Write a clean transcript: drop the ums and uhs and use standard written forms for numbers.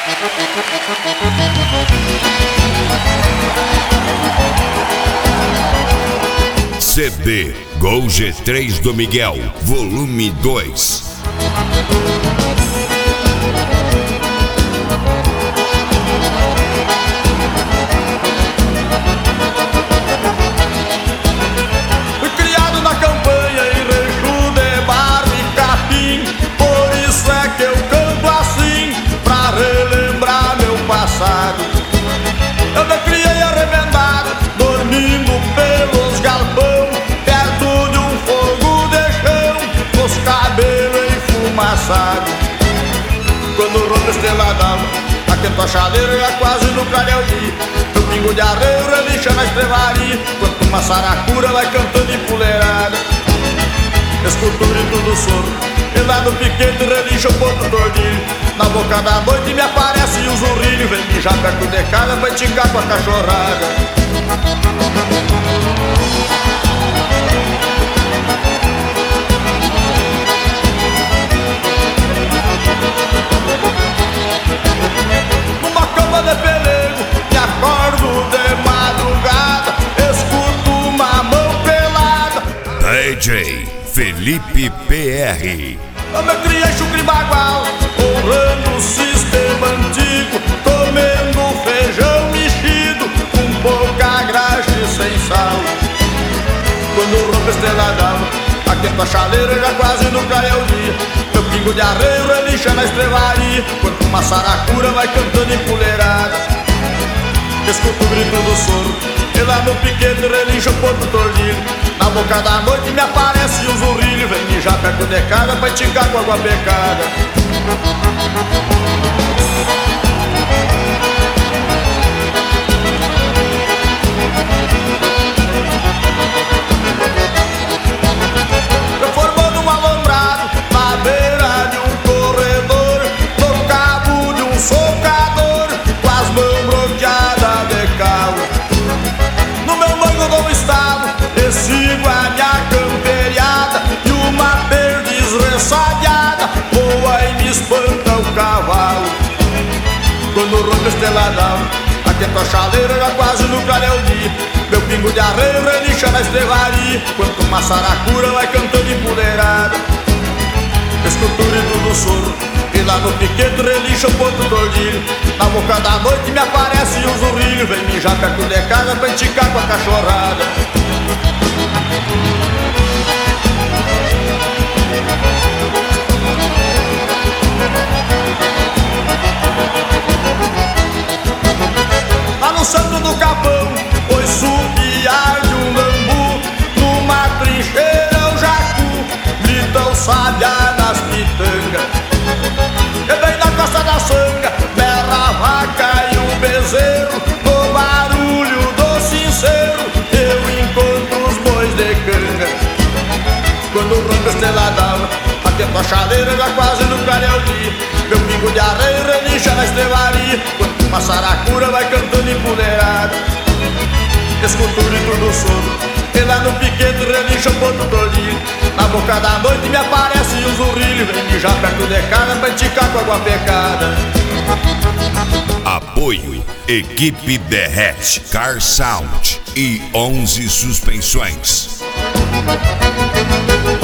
CD Gol G3 do Miguel, volume 2. Fui criado na campanha em rancho de barro e capim, por isso é que eu canto assim, pra relembrar meu passado. Eu me criei arremendado, dormindo pelos galpão, perto de um fogo de chão, com os cabelos enfumaçados. Quando rompe a estrela d'alva, aquento a chaleira já quase no clareio. Meu pingo de arreio relincha na estrevaria, quanto uma saracura vai cantando empoleirada. Escuto o grito do soro, e lá no piquete relincha o ponto tordilho. Na boca da noite me aparece o zurrilho, vem mijar perto de casa, vai ticar com a cachorrada. Numa cama de pelego, me acordo de madrugada, escuto uma mão pelada. DJ Felipe PR. Eu me criei chucre bagual, honrando o sistema antigo, comendo feijão mexido, com pouca graxa e sem sal. Quando rompe a estrela d'alva, aquento a chaleira já quase no clareia o dia. Meu pingo de arreio relincha na estrevaria, quanto uma saracura vai cantando empoleirada. Escuto o grito do soro, e lá no piquete relincha o ponto tordilho. Na boca da noite me aparece o zurrilho, vem mijar perto de casa pra enticar com água pecada. Eu formando um alambrado na beira de um corredor, no cabo de um socador, com as mãos bloqueadas de calo. No meu mango dou um estalo, e sigo a minha camperiada, e uma perdiz ressabiada voa e me espanta o cavalo. Quando rompe a estrela d'alva, aquento a chaleira já quase no clareia o dia. Meu pingo de arreio relincha na estrevaria, quanto uma saracura vai cantando empoleirada. Escuto o grito do soro, e lá no piquete relincha o ponto tordilho. Na boca da noite me aparece o zurrilho, vem mijar perto de casa pra enticar com a cachorrada. Lá no santo do capão, pois subiar de um bambu, numa trincheira o jacu grita o sabiá nas pitangas. E bem na costa da sanga, berra a vaca e o bezerro, no barulho do sincero eu encontro os bois de canga. Quando rompe a estrela d'alva, atento a chaleira já quase no clareia o dia. Meu pingo de arreio relincha na estrevaria, quanto uma saracura vai cantando empoleirada. Escuto o grito do soro, e lá no piquete relincha o ponto tordilho. Na boca da noite me aparece o zurrilho, vem mijar perto de casa pra enticar com água pecada. Apoio Equipe Derrete Car Sound e 11 Suspensões.